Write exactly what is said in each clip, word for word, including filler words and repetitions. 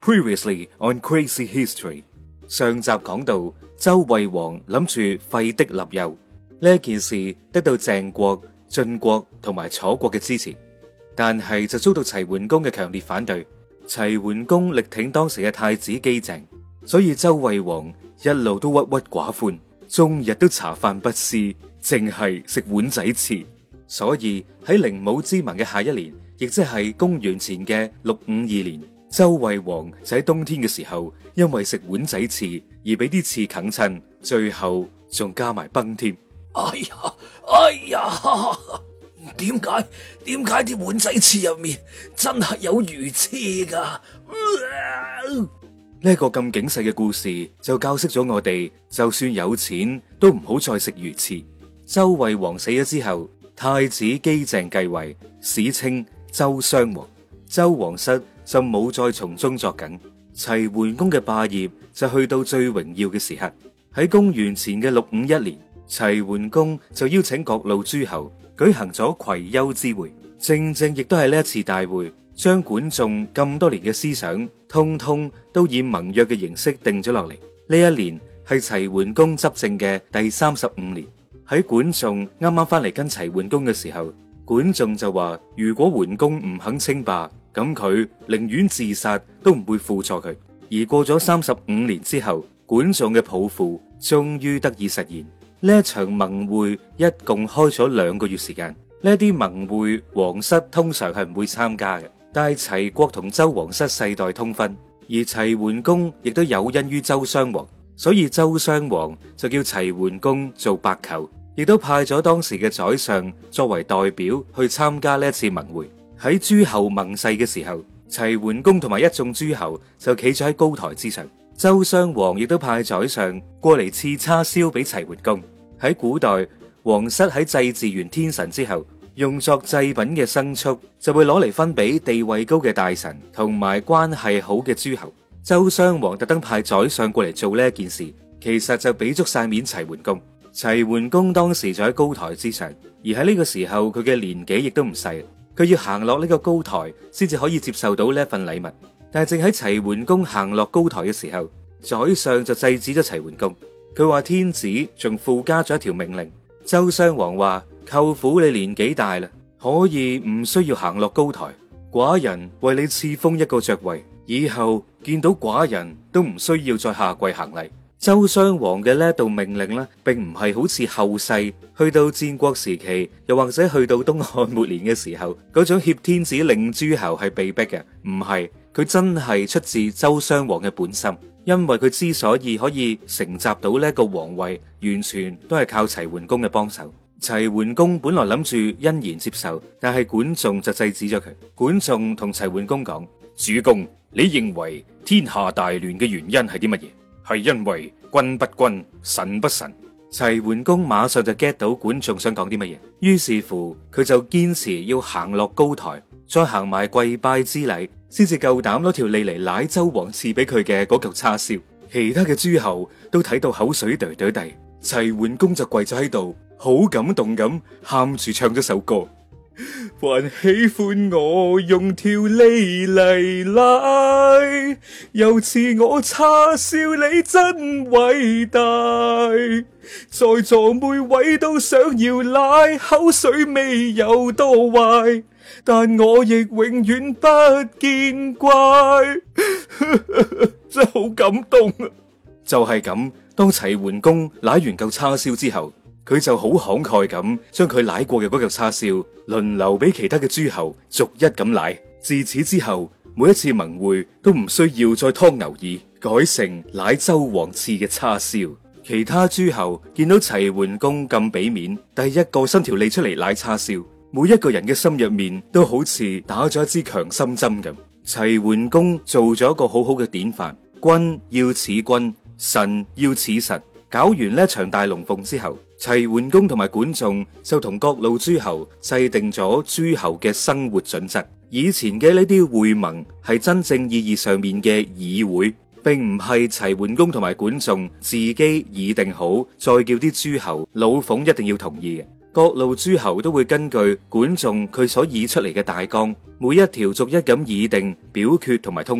Previously on Crazy History， 上集講到周惠王諗住廢嫡立幼呢件事，得到鄭國、晉國同埋楚國嘅支持，但係就遭到齊桓公嘅強烈反對。齊桓公力挺當時嘅太子姬鄭，所以周惠王一路都鬱鬱寡歡，終日都茶飯不思，淨係食碗仔翅。所以喺靈武之盟嘅下一年，亦即係公元前嘅六五二年，周惠王就喺冬天嘅時候，因為食碗仔翅而俾啲刺啃親，最後仲加埋崩添。 哎呀，哎呀，點解點解啲碗仔翅入面真係有魚翅噶？ 呢個咁警世嘅故事就教識咗我哋，就算有錢都唔好再食魚翅。周惠王死咗之後，太子姬鄭繼位，史稱周襄王。周皇室就冇再從中作梗，齊桓公嘅霸業就去到最榮耀嘅時刻。喺公元前嘅六五一年，齊桓公就邀請各路諸侯舉行咗葵丘之會，正正亦都係呢一次大會，將管仲咁多年嘅思想，通通都以盟約嘅形式定咗落嚟。呢一年係齊桓公執政嘅第三十五年。喺管仲啱啱翻嚟跟齊桓公嘅時候，管仲就話：如果桓公唔肯稱霸，咁佢寧願自殺都唔會輔助佢。而過咗三十五年之後，管仲嘅抱負終於得以實現。呢一場盟會一共開咗兩個月時間。呢啲盟會皇室通常係唔會參加嘅，但係齊國同周皇室世代通婚，而齊桓公亦都有恩於周襄王，所以周襄王就叫齊桓公做伯舅，亦都派咗當時嘅宰相作為代表去參加呢一次盟會。喺諸侯盟誓嘅時候，齊桓公同埋一眾諸侯就企咗喺高台之上。周襄王亦都派宰相過嚟賜叉燒俾齊桓公。喺古代，皇室喺祭祀完天神之後，用作祭品嘅牲畜就會攞嚟分俾地位高嘅大臣同埋關係好嘅諸侯。周襄王特登派宰相過嚟做呢一件事，其實就俾足晒面齊桓公。齊桓公當時就喺高台之上，而喺呢個時候佢嘅年紀亦都唔細，佢要行落呢個高台先至可以接受到呢一份禮物。但係正喺齊桓公行落高台嘅時候，宰相就制止咗齊桓公。佢話天子仲附加咗一條命令。周襄王話：舅父你年紀大啦，可以唔需要行落高台，寡人為你賜封一個爵位，以後見到寡人都唔需要再下跪行禮。周襄王嘅呢一道命令呢，並唔係好似後世去到戰國時期，又或者去到東漢末年嘅時候嗰種挾天子令諸侯係被逼嘅，唔係，佢真係出自周襄王嘅本心。因為佢之所以可以承襲到呢一個皇位，完全都係靠齊桓公嘅幫手。齊桓公本來諗住欣然接受，但係管仲就制止咗佢。管仲同齊桓公講：主公，你認為天下大亂嘅原因係啲乜嘢？係因為君不君，臣不臣。齊桓公馬上就 get 到管仲想講啲乜嘢，於是乎佢就堅持要行落高台，再行埋跪拜之禮，先至夠膽攞條脷嚟舐周王賜俾佢嘅嗰嚿叉燒。其他嘅諸侯都睇到口水噠噠地，齊桓公就跪咗喺度，好感動咁喊住唱咗首歌。還喜歡我用條脷嚟舐，又似我叉燒你真偉大，在座每位都想要舐，口水未有多壞，但我亦永遠不見怪。真係好感動啊！就係咁，當齊桓公舐完嚿叉燒之後，佢就好慷慨咁將佢舐過嘅嗰嚿叉燒輪流俾其他嘅諸侯逐一咁舐。自此之後，每一次盟會都唔需要再湯牛耳，改成舐周王賜嘅叉燒。其他諸侯見到齊桓公咁俾面，第一個伸條脷出嚟舐叉燒，每一個人嘅心入面都好似打咗一支強心針咁。齊桓公做咗一個好好嘅典範，君要似君，臣要似臣。搞完呢場大龍鳳之後，齊桓公同埋管仲就同各路諸侯制定咗諸侯嘅生活準則。以前嘅呢啲會盟係真正意義上面嘅議會，並唔係齊桓公同埋管仲自己議定好，再叫啲諸侯老馮一定要同意嘅。各路諸侯都會根據管仲佢所議出嚟嘅大綱，每一條逐一咁議定、表決同埋通過。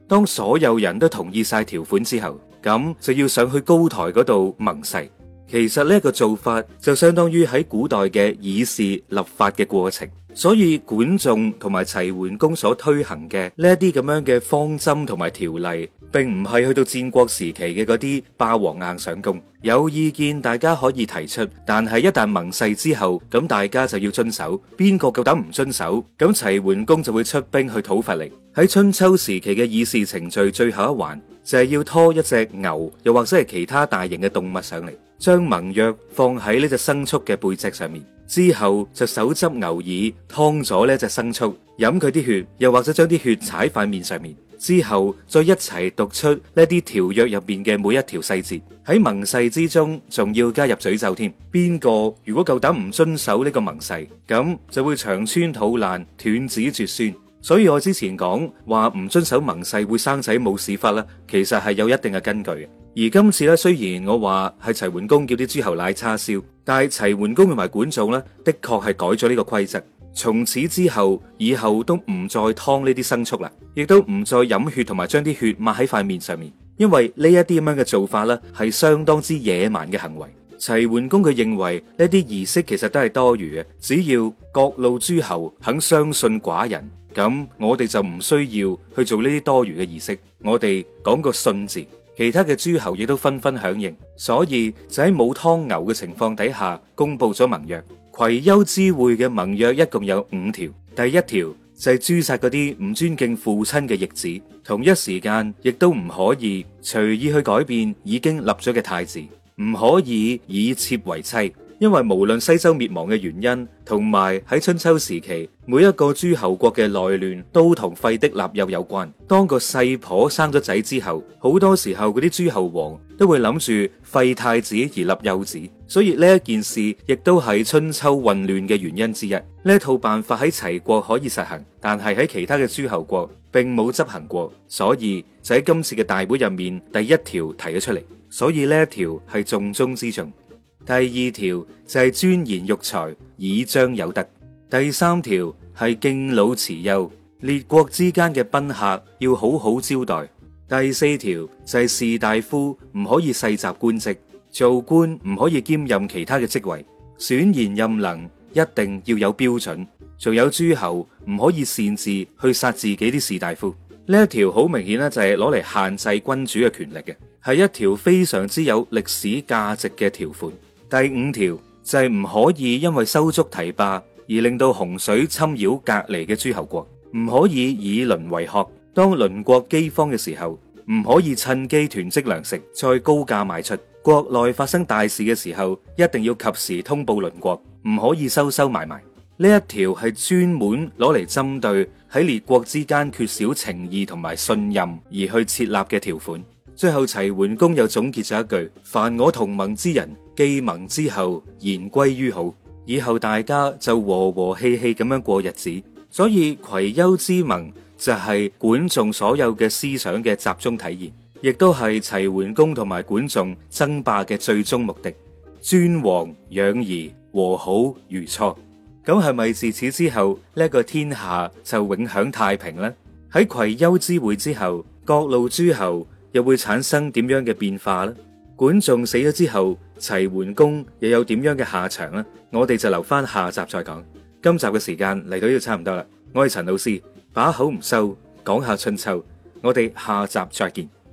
當所有人都同意晒條款之後，咁就要上去高台嗰度盟誓。其實呢個做法就相當於喺古代嘅議事立法嘅過程。所以管仲同埋齊桓公所推行嘅呢一啲咁樣嘅方針同埋條例，並唔係去到戰國時期嘅嗰啲霸王硬上弓。有意見大家可以提出，但係一旦盟誓之後，咁大家就要遵守。邊個夠膽唔遵守，咁齊桓公就會出兵去討伐你。喺春秋時期嘅議事程序最後一環，就係要拖一隻牛，又或者係其他大型嘅動物上嚟，將盟約放喺呢隻牲畜嘅背脊上面。之後就手執牛耳，劏咗呢隻牲畜，飲佢啲血，又或者將啲血踩塊面上面。之後再一齊讀出呢啲條約入邊嘅每一條細節。喺盟誓之中，仲要加入詛咒添。邊個如果夠膽唔遵守呢個盟誓，咁就會長穿肚爛、斷子絕孫。所以我之前講話唔遵守盟誓會生仔冇屎忽啦，其實係有一定嘅根據嘅。而今次咧，雖然我話係齊桓公叫啲諸侯奶叉燒，但係齊桓公同埋管仲咧，的確係改咗呢個規則。從此之後，以後都唔再劏呢啲牲畜啦，亦都唔再飲血同埋將啲血抹喺塊面上面，因為呢一啲咁樣嘅做法咧，係相當之野蠻嘅行為。齊桓公佢認為呢啲儀式其實都係多餘嘅，只要各路諸侯肯相信寡人，咁我哋就唔需要去做呢啲多餘嘅儀式，我哋講個信字。其他嘅諸侯亦都紛紛響應，所以就喺冇劏牛嘅情況底下，公布咗盟約。葵丘之會嘅盟約一共有五條，第一條就係誅殺嗰啲唔尊敬父親嘅逆子，同一時間亦都唔可以隨意去改變已經立咗嘅太子，唔可以以妾為妻。因為無論西周滅亡嘅原因，同埋喺春秋時期每一個諸侯國嘅內亂，都同廢嫡立幼有關。當個細婆生咗仔之後，好多時候嗰啲諸侯王都會諗住廢太子而立幼子，所以呢一件事亦都係春秋混亂嘅原因之一。呢一套辦法喺齊國可以實行，但係喺其他嘅諸侯國並冇執行過，所以就喺今次嘅大會入面第一條提咗出嚟。所以呢一條係重中之重。第二條就係尊賢育才，以彰有德。第三條係敬老慈幼，列國之間嘅賓客要好好招待。第四條就係士大夫唔可以世襲官職，做官唔可以兼任其他嘅職位，選賢任能一定要有標準。仲有諸侯唔可以擅自去殺自己啲士大夫。呢一條好明顯咧，就係攞嚟限制君主嘅權力嘅，係一條非常之有歷史價值嘅條款。第五條就係唔可以因為修築堤壩而令到洪水侵擾隔籬嘅諸侯國，唔可以以鄰為壑。當鄰國饑荒嘅時候，唔可以趁機囤積糧食，再高價賣出。國內發生大事嘅時候，一定要及時通報鄰國，唔可以收收埋埋。呢一條係專門攞嚟針對喺列國之間缺少情義同埋信任而去設立嘅條款。最後齊桓公又總結咗一句：凡我同盟之人，既盟之後，言歸於好。以後大家就和和氣氣咁樣過日子。所以葵丘之盟就係管仲所有嘅思想嘅集中體現，亦都係齊桓公同埋管仲爭霸嘅最終目的。尊王養兒，和好如初。咁係咪自此之後呢個天下就永享太平呢？喺葵丘之會之後，各路諸侯又會產生點樣嘅變化呢？管仲死咗之後，齊桓公又有點樣嘅下場呢？我哋就留翻下集再講。今集嘅時間嚟到呢度差唔多啦，我係陳老師，把口唔收，講下春秋，我哋下集再見。